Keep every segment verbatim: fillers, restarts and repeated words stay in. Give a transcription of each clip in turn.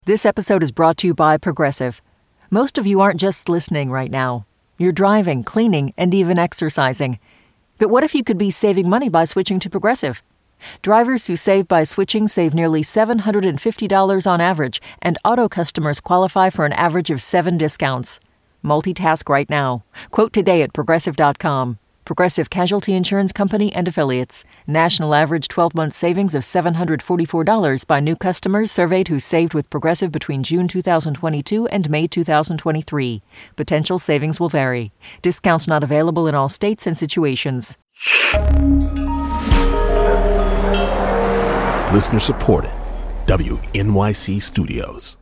This episode is brought to you by Progressive. Most of you aren't just listening right now. You're driving, cleaning, and even exercising. But what if you could be saving money by switching to Progressive? Drivers who save by switching save nearly seven hundred fifty dollars on average, and auto customers qualify for an average of seven discounts. Multitask right now. Quote today at Progressive dot com. Progressive Casualty Insurance Company and Affiliates. National average twelve-month savings of seven hundred forty-four dollars by new customers surveyed who saved with Progressive between June two thousand twenty-two and May two thousand twenty-three. Potential savings will vary. Discounts not available in all states and situations. Listener supported. W N Y C Studios.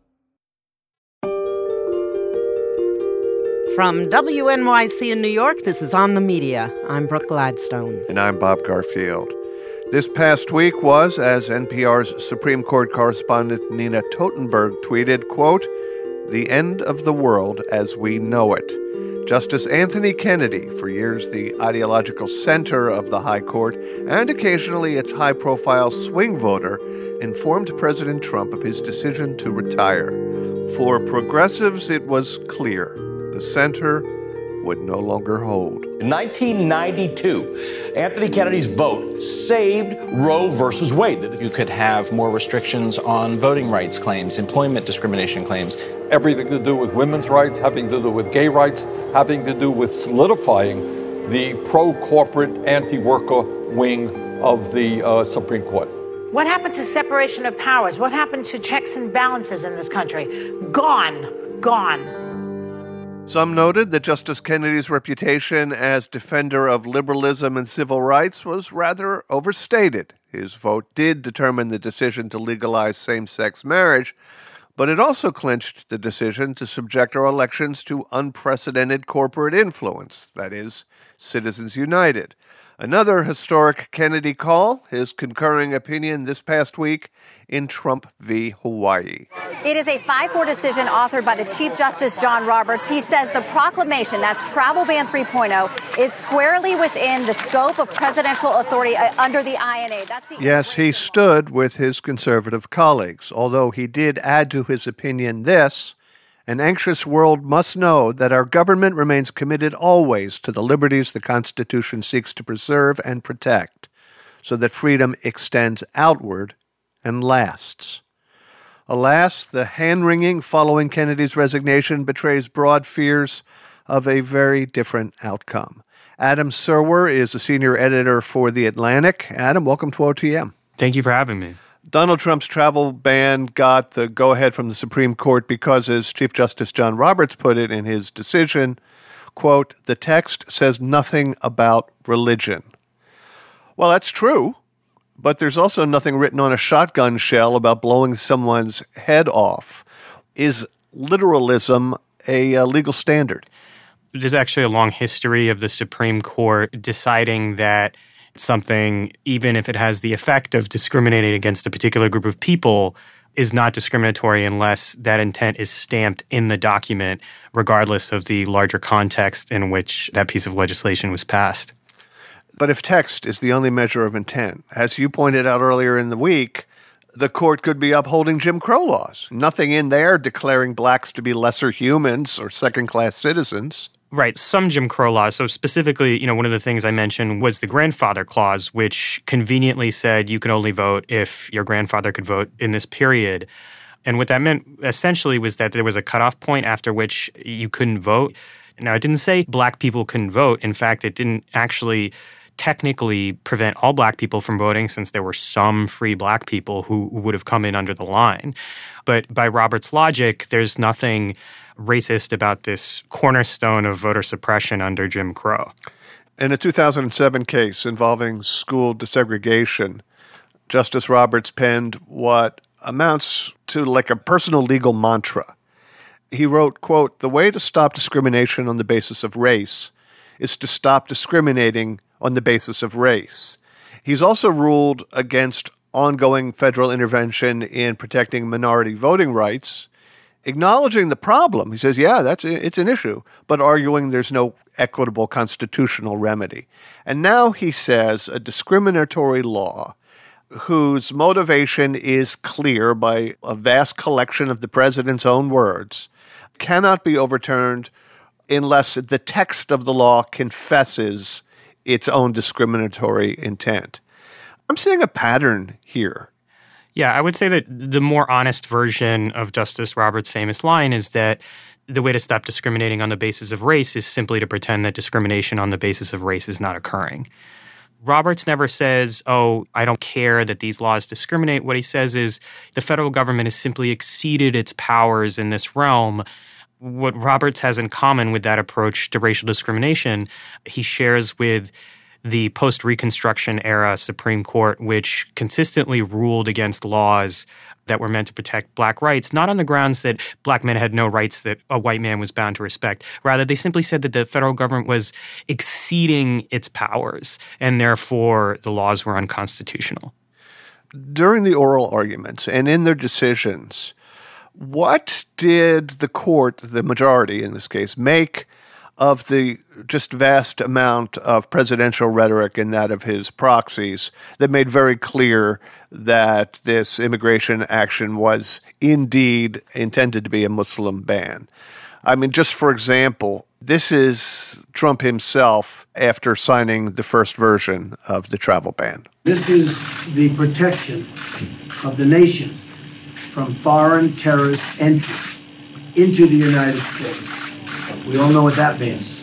From W N Y C in New York, this is On the Media. I'm Brooke Gladstone. And I'm Bob Garfield. This past week was, as N P R's Supreme Court correspondent Nina Totenberg tweeted, quote, "the end of the world as we know it." Justice Anthony Kennedy, for years the ideological center of the High Court and occasionally its high-profile swing voter, informed President Trump of his decision to retire. For progressives, it was clear. The center would no longer hold. In nineteen ninety-two, Anthony Kennedy's vote saved Roe versus Wade. You could have more restrictions on voting rights claims, employment discrimination claims. Everything to do with women's rights, having to do with gay rights, having to do with solidifying the pro-corporate, anti-worker wing of the uh, Supreme Court. What happened to separation of powers? What happened to checks and balances in this country? Gone. Gone. Some noted that Justice Kennedy's reputation as defender of liberalism and civil rights was rather overstated. His vote did determine the decision to legalize same-sex marriage, but it also clinched the decision to subject our elections to unprecedented corporate influence, that is, Citizens United. Another historic Kennedy call, his concurring opinion this past week in Trump v. Hawaii. It is a five four decision authored by the Chief Justice John Roberts. He says the proclamation, that's Travel Ban three point oh, is squarely within the scope of presidential authority under the I N A. That's the yes, he stood with his conservative colleagues, although he did add to his opinion this: an anxious world must know that our government remains committed always to the liberties the Constitution seeks to preserve and protect, so that freedom extends outward and lasts. Alas, the hand-wringing following Kennedy's resignation betrays broad fears of a very different outcome. Adam Serwer is a senior editor for The Atlantic. Adam, welcome to O T M. Thank you for having me. Donald Trump's travel ban got the go-ahead from the Supreme Court because, as Chief Justice John Roberts put it in his decision, quote, "the text says nothing about religion." Well, that's true, but there's also nothing written on a shotgun shell about blowing someone's head off. Is literalism a uh, legal standard? There's actually a long history of the Supreme Court deciding that something, even if it has the effect of discriminating against a particular group of people, is not discriminatory unless that intent is stamped in the document, regardless of the larger context in which that piece of legislation was passed. But if text is the only measure of intent, as you pointed out earlier in the week, the court could be upholding Jim Crow laws. Nothing in there declaring blacks to be lesser humans or second-class citizens. Right, some Jim Crow laws. So specifically, you know, one of the things I mentioned was the grandfather clause, which conveniently said you can only vote if your grandfather could vote in this period. And what that meant essentially was that there was a cutoff point after which you couldn't vote. Now, it didn't say black people couldn't vote. In fact, it didn't actually technically prevent all black people from voting, since there were some free black people who would have come in under the line. But by Roberts' logic, there's nothing racist about this cornerstone of voter suppression under Jim Crow. In a two thousand seven case involving school desegregation, Justice Roberts penned what amounts to like a personal legal mantra. He wrote, quote, "The way to stop discrimination on the basis of race is to stop discriminating on the basis of race." He's also ruled against ongoing federal intervention in protecting minority voting rights, acknowledging the problem. He says, yeah, that's it's an issue, but arguing there's no equitable constitutional remedy. And now he says a discriminatory law whose motivation is clear by a vast collection of the president's own words, cannot be overturned unless the text of the law confesses its own discriminatory intent. I'm seeing a pattern here. Yeah, I would say that the more honest version of Justice Roberts' famous line is that the way to stop discriminating on the basis of race is simply to pretend that discrimination on the basis of race is not occurring. Roberts never says, oh, I don't care that these laws discriminate. What he says is the federal government has simply exceeded its powers in this realm. What Roberts has in common with that approach to racial discrimination, he shares with the post-Reconstruction era Supreme Court, which consistently ruled against laws that were meant to protect black rights, not on the grounds that black men had no rights that a white man was bound to respect. Rather, they simply said that the federal government was exceeding its powers, and therefore the laws were unconstitutional. During the oral arguments and in their decisions, what did the court, the majority in this case, make of the just vast amount of presidential rhetoric and that of his proxies that made very clear that this immigration action was indeed intended to be a Muslim ban? I mean, just for example, this is Trump himself after signing the first version of the travel ban. This is the protection of the nation from foreign terrorist entry into the United States. We all know what that means.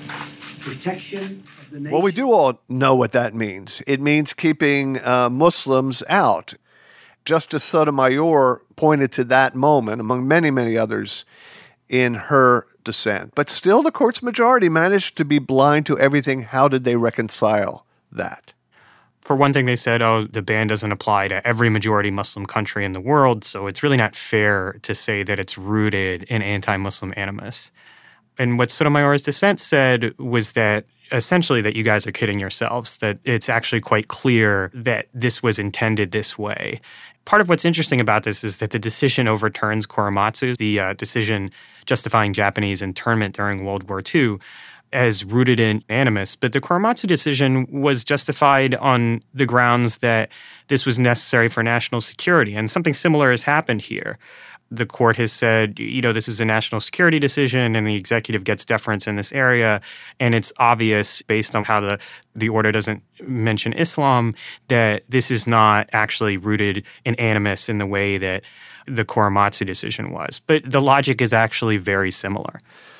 Protection of the nation. Well, we do all know what that means. It means keeping uh, Muslims out. Justice Sotomayor pointed to that moment, among many, many others, in her dissent. But still, the court's majority managed to be blind to everything. How did they reconcile that? For one thing, they said, oh, the ban doesn't apply to every majority Muslim country in the world, so it's really not fair to say that it's rooted in anti-Muslim animus. And what Sotomayor's dissent said was that essentially that you guys are kidding yourselves, that it's actually quite clear that this was intended this way. Part of what's interesting about this is that the decision overturns Korematsu, the uh, decision justifying Japanese internment during World War Two, as rooted in animus. But the Korematsu decision was justified on the grounds that this was necessary for national security. And something similar has happened here. The court has said, you know, this is a national security decision and the executive gets deference in this area. And it's obvious, based on how the, the order doesn't mention Islam, that this is not actually rooted in animus in the way that the Korematsu decision was. But the logic is actually very similar.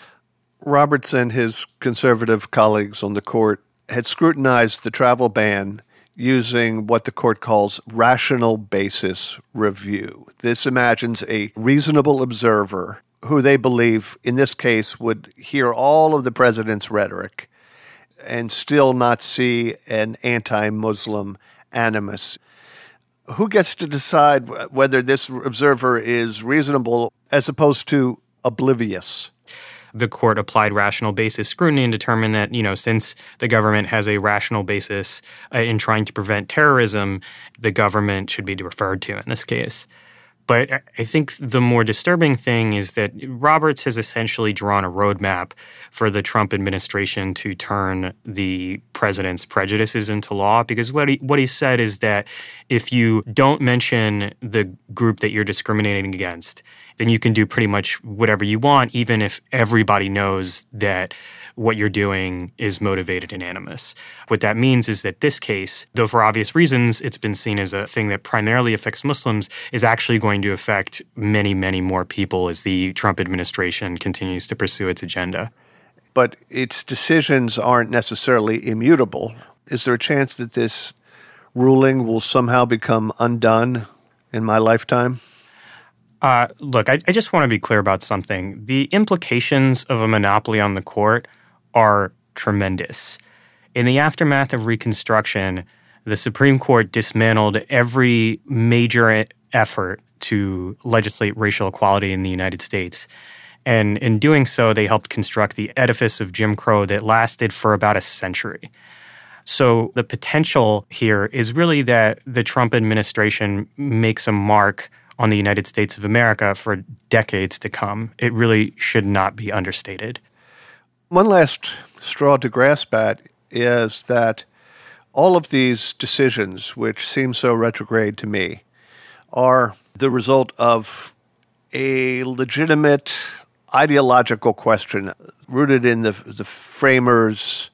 Roberts and his conservative colleagues on the court had scrutinized the travel ban using what the court calls rational basis review. This imagines a reasonable observer who they believe, in this case, would hear all of the president's rhetoric and still not see an anti-Muslim animus. Who gets to decide whether this observer is reasonable as opposed to oblivious? The court applied rational basis scrutiny and determined that, you know, since the government has a rational basis uh, in trying to prevent terrorism, the government should be referred to in this case. But I think the more disturbing thing is that Roberts has essentially drawn a roadmap for the Trump administration to turn the president's prejudices into law, because what he, what he said is that if you don't mention the group that you're discriminating against, then you can do pretty much whatever you want, even if everybody knows that what you're doing is motivated in animus. What that means is that this case, though for obvious reasons it's been seen as a thing that primarily affects Muslims, is actually going to affect many, many more people as the Trump administration continues to pursue its agenda. But its decisions aren't necessarily immutable. Is there a chance that this ruling will somehow become undone in my lifetime? Uh, look, I, I just want to be clear about something. The implications of a monopoly on the court are tremendous. In the aftermath of Reconstruction, the Supreme Court dismantled every major effort to legislate racial equality in the United States. And in doing so, they helped construct the edifice of Jim Crow that lasted for about a century. So the potential here is really that the Trump administration makes a mark on the United States of America for decades to come. It really should not be understated. One last straw to grasp at is that All of these decisions, which seem so retrograde to me, are the result of a legitimate ideological question rooted in the, the framers'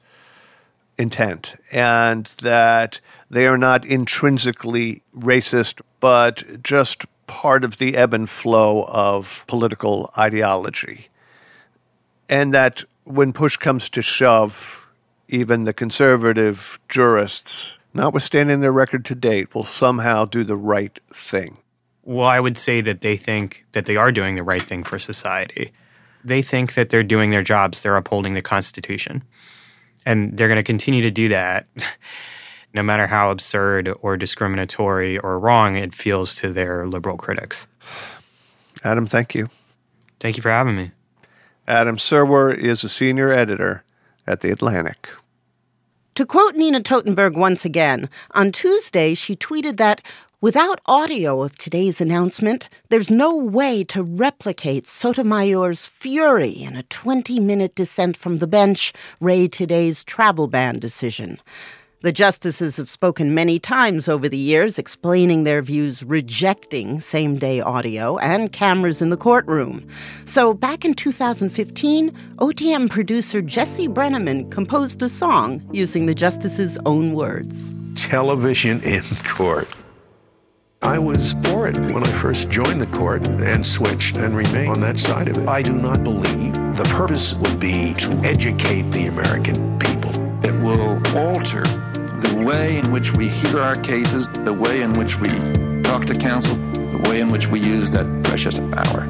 intent, and that they are not intrinsically racist, but just part of the ebb and flow of political ideology. And that when push comes to shove, even the conservative jurists, notwithstanding their record to date, will somehow do the right thing. Well, I would say that they think that they are doing the right thing for society. They think that they're doing their jobs, they're upholding the Constitution. And they're going to continue to do that no matter how absurd or discriminatory or wrong it feels to their liberal critics. Adam, thank you. Thank you for having me. Adam Serwer is a senior editor at The Atlantic. To quote Nina Totenberg once again, on Tuesday she tweeted that without audio of today's announcement, there's no way to replicate Sotomayor's fury in a twenty-minute dissent from the bench, Ray today's travel ban decision. The justices have spoken many times over the years, explaining their views rejecting same-day audio and cameras in the courtroom. So back in two thousand fifteen, O T M producer Jesse Brenneman composed a song using the justices' own words. Television in court. I was for it when I first joined the court and switched and remained on that side of it. I do not believe the purpose would be to educate the American people. It will alter the way in which we hear our cases, the way in which we talk to counsel, the way in which we use that precious power.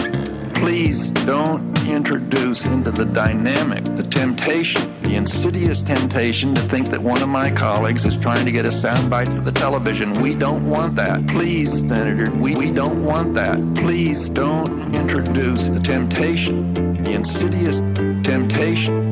Please don't introduce into the dynamic the temptation, the insidious temptation to think that one of my colleagues is trying to get a soundbite for the television. We don't want that. Please, Senator, we, we don't want that. Please don't introduce the temptation, the insidious temptation.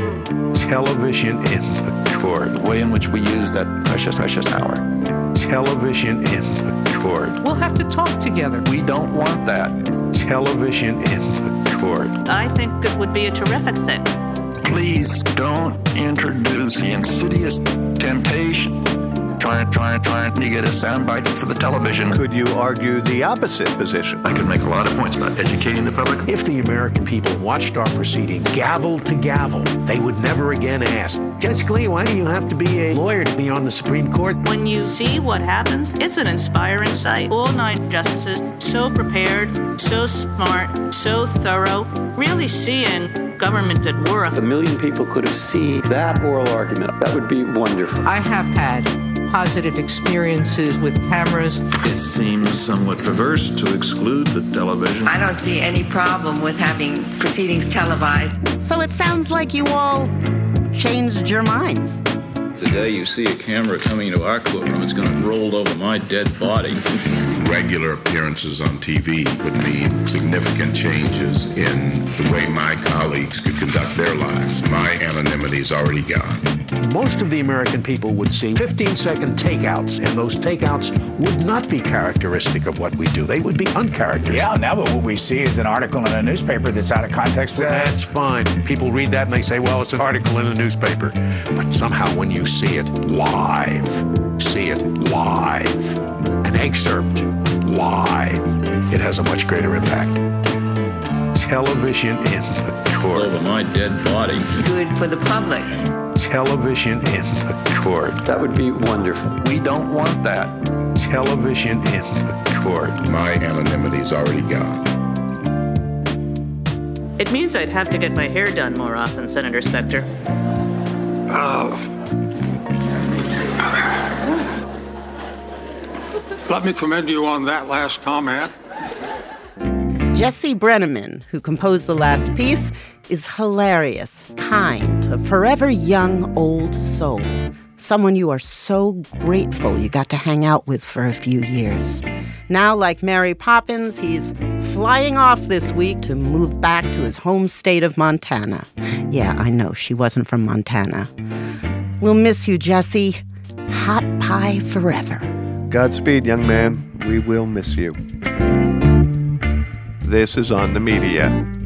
Television in the court. The way in which we use that precious, precious hour. Television in the court. We'll have to talk together. We don't want that. Television in the court. I think it would be a terrific thing. Please don't introduce the insidious temptation. Trying, trying, trying to get a soundbite for the television. Could you argue the opposite position? I could make a lot of points about educating the public. If the American people watched our proceeding gavel to gavel, they would never again ask, Judge Scalia, why do you have to be a lawyer to be on the Supreme Court? When you see what happens, it's an inspiring sight. All nine justices, so prepared, so smart, so thorough, really seeing government at work. If a million people could have seen that oral argument, that would be wonderful. I have had positive experiences with cameras. It seems somewhat perverse to exclude the television. I don't see any problem with having proceedings televised. So it sounds like you all changed your minds. The day you see a camera coming into our courtroom, it's going to roll over my dead body. Regular appearances on T V would mean significant changes in the way my colleagues could conduct their lives. My anonymity is already gone. Most of the American people would see fifteen-second takeouts, and those takeouts would not be characteristic of what we do. They would be uncharacteristic. Yeah, now but what we see is an article in a newspaper that's out of context. That's fine. People read that and they say, well, it's an article in a newspaper. But somehow when you see it live, see it live, an excerpt live, it has a much greater impact. Television in the court. Over my dead body. Good for the public. Television in the court. That would be wonderful. We don't want that. Television in the court. My anonymity is already gone. It means I'd have to get my hair done more often, Senator Specter. Oh. Let me commend you on that last comment. Jesse Brenneman, who composed the last piece, is hilarious, kind, a forever young old soul. Someone you are so grateful you got to hang out with for a few years. Now, like Mary Poppins, he's flying off this week to move back to his home state of Montana. Yeah, I know, she wasn't from Montana. We'll miss you, Jesse. Hot pie forever. Godspeed, young man. We will miss you. This is On the Media.